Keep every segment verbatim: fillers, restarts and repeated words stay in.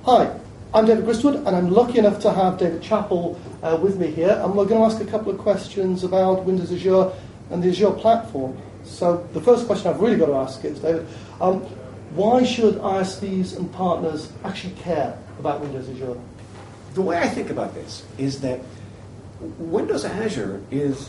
Hi, I'm David Gristwood, and I'm lucky enough to have David Chappell uh, with me here, and we're going to ask a couple of questions about Windows Azure and the Azure platform. So the first question I've really got to ask is, David, um, why should I S Vs and partners actually care about Windows Azure? The way I think about this is that Windows Azure is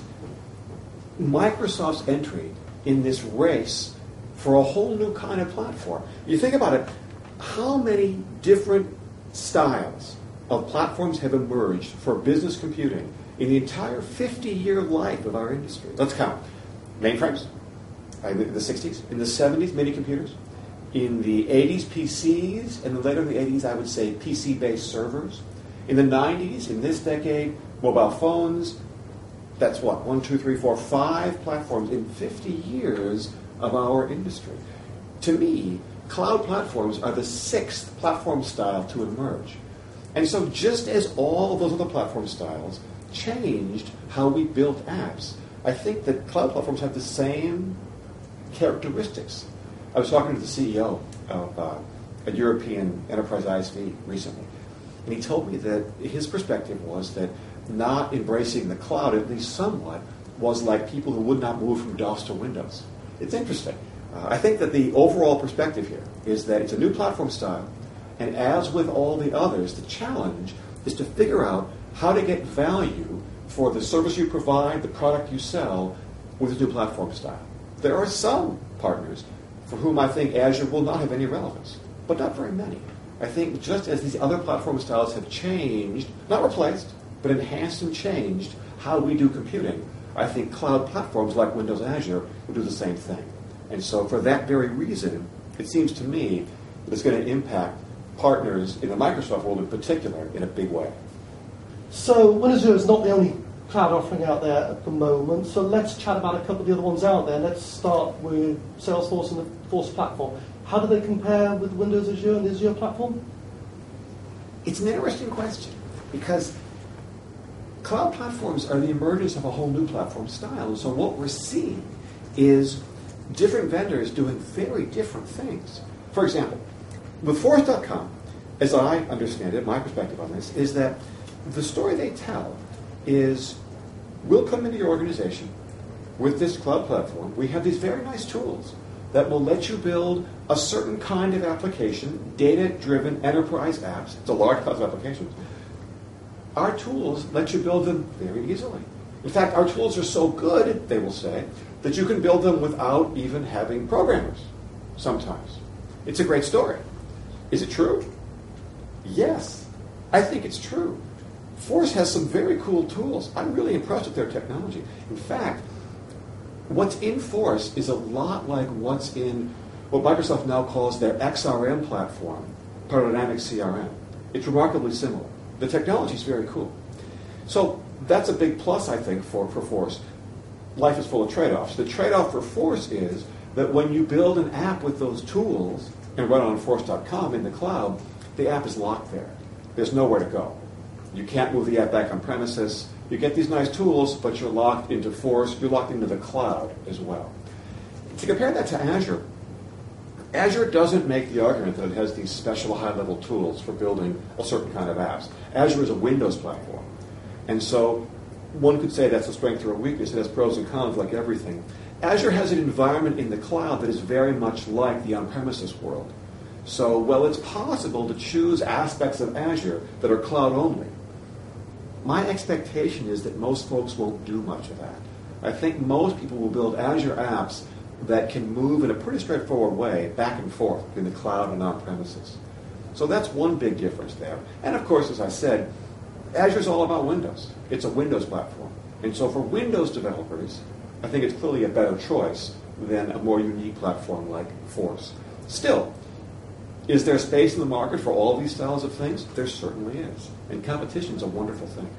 Microsoft's entry in this race for a whole new kind of platform. You think about it, how many different styles of platforms have emerged for business computing in the entire fifty-year life of our industry? Let's count. Mainframes, in the sixties, in the seventies, mini computers, in the eighties, P Cs, and then later in the eighties, I would say P C-based servers. In the nineties, in this decade, mobile phones. That's what, one, two, three, four, five platforms in fifty years of our industry. To me, cloud platforms are the sixth platform style to emerge. And so just as all of those other platform styles changed how we built apps, I think that cloud platforms have the same characteristics. I was talking to the C E O of uh, a European enterprise I S V recently, and he told me that his perspective was that not embracing the cloud, at least somewhat, was like people who would not move from DOS to Windows. It's interesting. Uh, I think that the overall perspective here is that it's a new platform style, and as with all the others, the challenge is to figure out how to get value for the service you provide, the product you sell, with a new platform style. There are some partners for whom I think Azure will not have any relevance, but not very many. I think just as these other platform styles have changed, not replaced, but enhanced and changed how we do computing, I think cloud platforms like Windows Azure will do the same thing. And so for that very reason, it seems to me that it's going to impact partners in the Microsoft world in particular in a big way. So Windows Azure is not the only cloud offering out there at the moment, so let's chat about a couple of the other ones out there. Let's start with Salesforce and the Force platform. How do they compare with Windows Azure and the Azure platform? It's an interesting question, because cloud platforms are the emergence of a whole new platform style. And so what we're seeing is different vendors doing very different things. For example, with Force dot com, as I understand it, my perspective on this, is that the story they tell is, we'll come into your organization with this cloud platform. We have these very nice tools that will let you build a certain kind of application, data-driven enterprise apps. It's a large class of applications. Our tools let you build them very easily. In fact, our tools are so good, they will say, that you can build them without even having programmers sometimes. It's a great story. Is it true? Yes, I think it's true. Force has some very cool tools. I'm really impressed with their technology. In fact, what's in Force is a lot like what's in what Microsoft now calls their X R M platform, Dynamics C R M. It's remarkably similar. The technology is very cool. So that's a big plus, I think, for, for Force. Life is full of trade-offs. The trade-off for Force is that when you build an app with those tools and run it on Force dot com in the cloud, the app is locked there. There's nowhere to go. You can't move the app back on premises. You get these nice tools, but you're locked into Force. You're locked into the cloud as well. To compare that to Azure, Azure doesn't make the argument that it has these special high-level tools for building a certain kind of apps. Azure is a Windows platform. And so one could say that's a strength or a weakness. It has pros and cons like everything. Azure has an environment in the cloud that is very much like the on-premises world. So while it's possible to choose aspects of Azure that are cloud-only, my expectation is that most folks won't do much of that. I think most people will build Azure apps that can move in a pretty straightforward way back and forth in the cloud and on-premises. So that's one big difference there. And of course, as I said, Azure is all about Windows. It's a Windows platform. And so for Windows developers, I think it's clearly a better choice than a more unique platform like Force. Still, is there space in the market for all of these styles of things? There certainly is. And competition is a wonderful thing.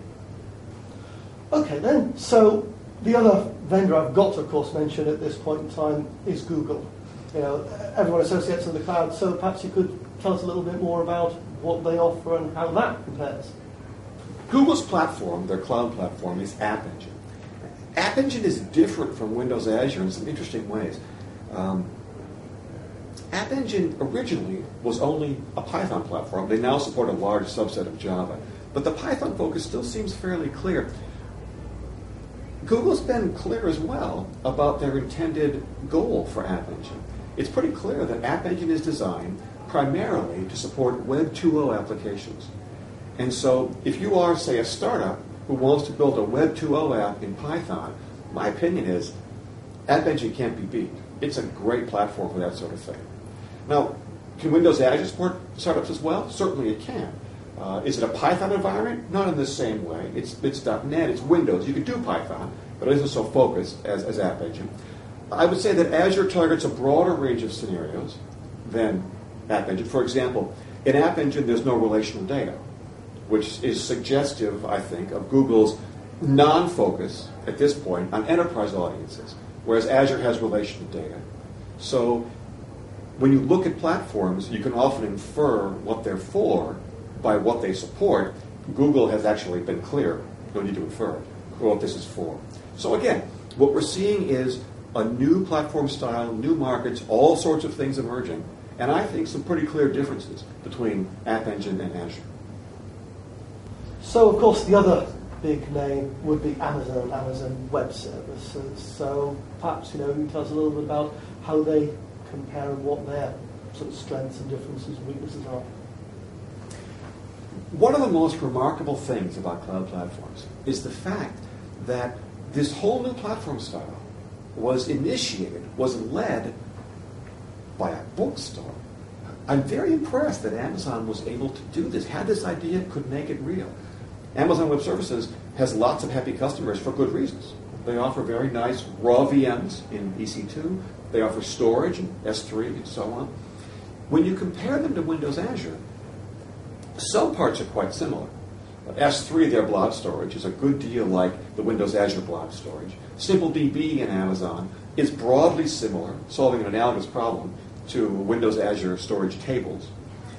Okay then, so the other vendor I've got to, of course, mention at this point in time is Google. You know, everyone associates with the cloud, so perhaps you could tell us a little bit more about what they offer and how that compares. Google's platform, their cloud platform, is App Engine. App Engine is different from Windows Azure in some interesting ways. Um, App Engine originally was only a Python platform. They now support a large subset of Java. But the Python focus still seems fairly clear. Google's been clear as well about their intended goal for App Engine. It's pretty clear that App Engine is designed primarily to support Web two point oh applications. And so if you are, say, a startup who wants to build a Web two point oh app in Python, my opinion is App Engine can't be beat. It's a great platform for that sort of thing. Now, can Windows Azure support startups as well? Certainly it can. Uh, is it a Python environment? Not in the same way. It's, it's .NET, it's Windows. You can do Python, but it isn't so focused as, as App Engine. I would say that Azure targets a broader range of scenarios than App Engine. For example, in App Engine, there's no relational data, which is suggestive, I think, of Google's non-focus at this point on enterprise audiences, whereas Azure has relational data. So when you look at platforms, you can often infer what they're for by what they support. Google has actually been clear, no need to infer what this is for. So again, what we're seeing is a new platform style, new markets, all sorts of things emerging, and I think some pretty clear differences between App Engine and Azure. So, of course, the other big name would be Amazon, Amazon Web Services. So perhaps, you know, you can tell us a little bit about how they compare and what their sort of strengths and differences and weaknesses are. One of the most remarkable things about cloud platforms is the fact that this whole new platform style was initiated, was led by a bookstore. I'm very impressed that Amazon was able to do this, had this idea, could make it real. Amazon Web Services has lots of happy customers for good reasons. They offer very nice raw V Ms in E C two. They offer storage in S three and so on. When you compare them to Windows Azure, some parts are quite similar. S three, their blob storage, is a good deal like the Windows Azure blob storage. SimpleDB in Amazon is broadly similar, solving an analogous problem to Windows Azure storage tables.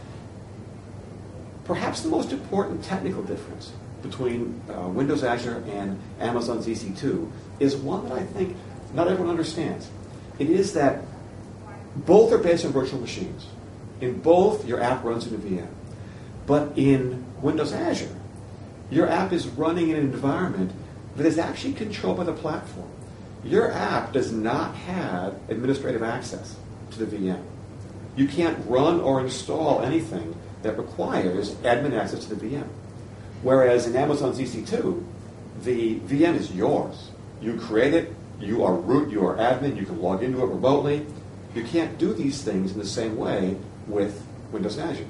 Perhaps the most important technical difference between uh, Windows Azure and Amazon's E C two is one that I think not everyone understands. It is that both are based on virtual machines. In both, your app runs in a V M. But in Windows Azure, your app is running in an environment that is actually controlled by the platform. Your app does not have administrative access to the V M. You can't run or install anything that requires admin access to the V M. Whereas in Amazon's E C two, the V M is yours. You create it, you are root, you are admin, you can log into it remotely. You can't do these things in the same way with Windows Azure.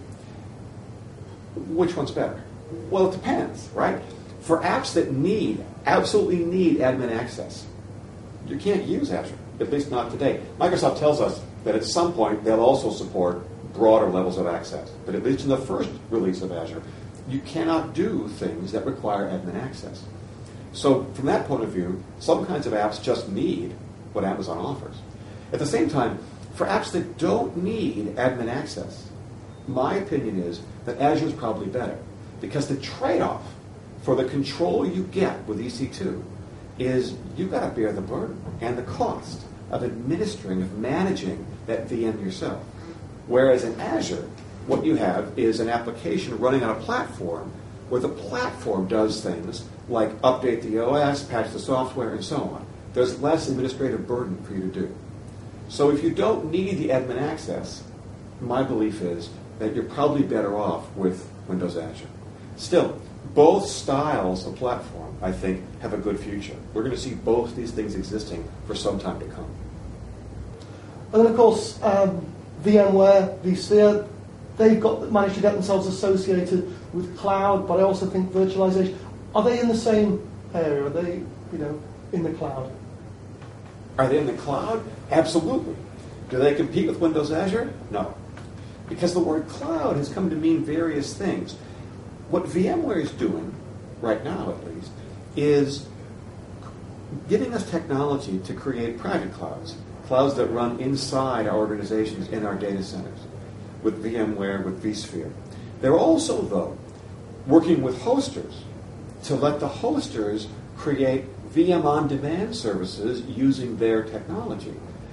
Which one's better? Well, it depends, right? For apps that need, absolutely need admin access, you can't use Azure, at least not today. Microsoft tells us that at some point they'll also support broader levels of access. But at least in the first release of Azure, you cannot do things that require admin access. So from that point of view, some kinds of apps just need what Amazon offers. At the same time, for apps that don't need admin access, my opinion is that Azure is probably better, because the trade-off for the control you get with E C two is you've got to bear the burden and the cost of administering, of managing that V M yourself. Whereas in Azure, what you have is an application running on a platform where the platform does things like update the O S, patch the software, and so on. There's less administrative burden for you to do. So if you don't need the admin access, my belief is that you're probably better off with Windows Azure. Still, both styles of platform, I think, have a good future. We're going to see both these things existing for some time to come. And then, of course, um, VMware, vSphere, they've got managed to get themselves associated with cloud, but I also think virtualization. Are they in the same area? Are they, you know, in the cloud? Are they in the cloud? Absolutely. Do they compete with Windows Azure? No. Because the word cloud has come to mean various things. What VMware is doing, right now at least, is giving us technology to create private clouds, clouds that run inside our organizations, in our data centers, with VMware, with vSphere. They're also, though, working with hosters to let the hosters create V M on-demand services using their technology.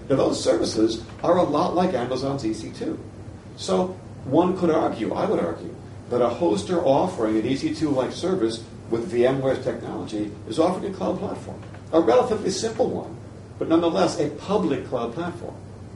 Now, those services are a lot like Amazon's E C two. So one could argue, I would argue, that a hoster offering an E C two-like service with VMware's technology is offering a cloud platform, a relatively simple one, but nonetheless a public cloud platform.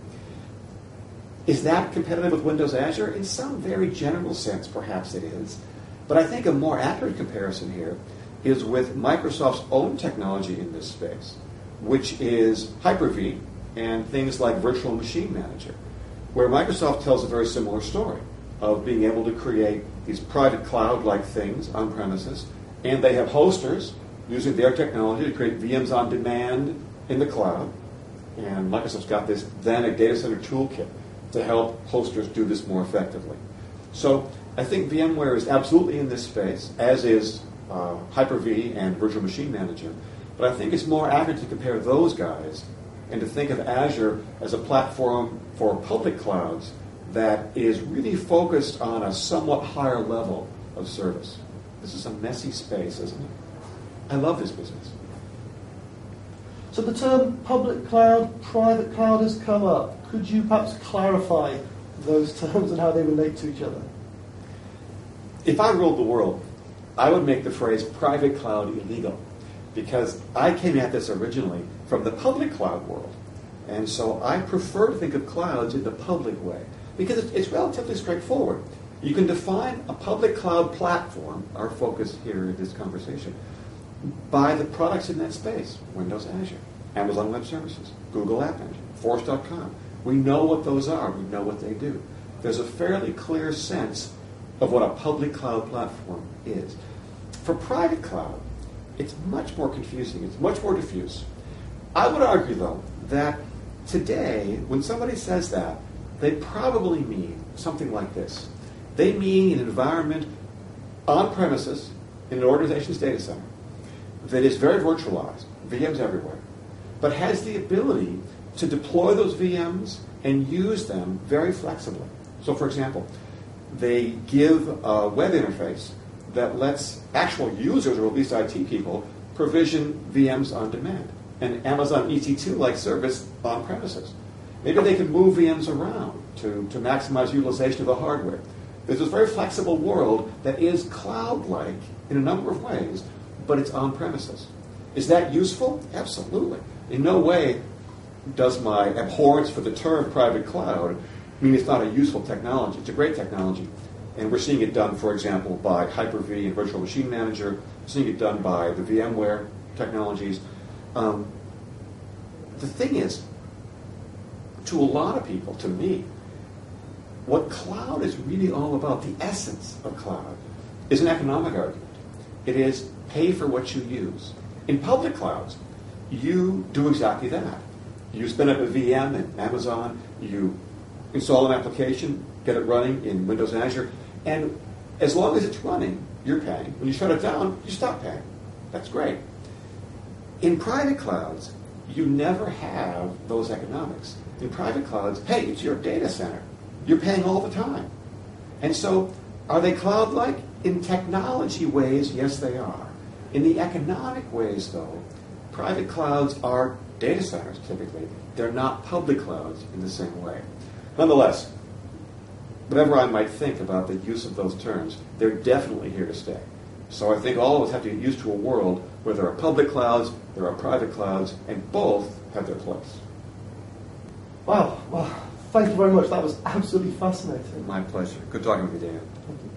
Is that competitive with Windows Azure? In some very general sense, perhaps it is. But I think a more accurate comparison here is with Microsoft's own technology in this space, which is Hyper-V and things like Virtual Machine Manager, where Microsoft tells a very similar story of being able to create these private cloud-like things on premises, and they have hosters using their technology to create V Ms on demand in the cloud. And Microsoft's got this then a data center toolkit to help hosters do this more effectively. So I think VMware is absolutely in this space, as is uh, Hyper-V and Virtual Machine Manager. But I think it's more accurate to compare those guys and to think of Azure as a platform for public clouds that is really focused on a somewhat higher level of service. This is a messy space, isn't it? I love this business. So the term public cloud, private cloud has come up. Could you perhaps clarify those terms and how they relate to each other? If I ruled the world, I would make the phrase private cloud illegal, because I came at this originally from the public cloud world. And so I prefer to think of clouds in the public way, because it's, it's relatively straightforward. You can define a public cloud platform, our focus here in this conversation, by the products in that space: Windows Azure, Amazon Web Services, Google App Engine, Force dot com. We know what those are. We know what they do. There's a fairly clear sense of what a public cloud platform is. For private cloud, it's much more confusing. It's much more diffuse. I would argue, though, that today, when somebody says that, they probably mean something like this. They mean an environment on premises in an organization's data center that is very virtualized, V Ms everywhere, but has the ability to deploy those V Ms and use them very flexibly. So, for example, they give a web interface that lets actual users, or at least I T people, provision V Ms on demand, an Amazon E C two-like service on premises. Maybe they can move V Ms around to, to maximize utilization of the hardware. There's this very flexible world that is cloud-like in a number of ways, but it's on premises. Is that useful? Absolutely. In no way does my abhorrence for the term private cloud mean it's not a useful technology. It's a great technology. And we're seeing it done, for example, by Hyper-V and Virtual Machine Manager. We're seeing it done by the VMware technologies. Um, the thing is, to a lot of people, to me, what cloud is really all about, the essence of cloud, is an economic argument. It is pay for what you use. In public clouds, you do exactly that. You spin up a V M in Amazon, you install an application, get it running in Windows Azure, and as long as it's running, you're paying. When you shut it down, you stop paying. That's great. In private clouds, you never have those economics. In private clouds, hey, it's your data center. You're paying all the time. And so, are they cloud-like? In technology ways, yes, they are. In the economic ways, though, private clouds are data centers, typically. They're not public clouds in the same way. Nonetheless, whatever I might think about the use of those terms, they're definitely here to stay. So I think all of us have to get used to a world where there are public clouds, there are private clouds, and both have their place. Wow. Well, thank you very much. That was absolutely fascinating. My pleasure. Good talking with you, Dan. Thank you.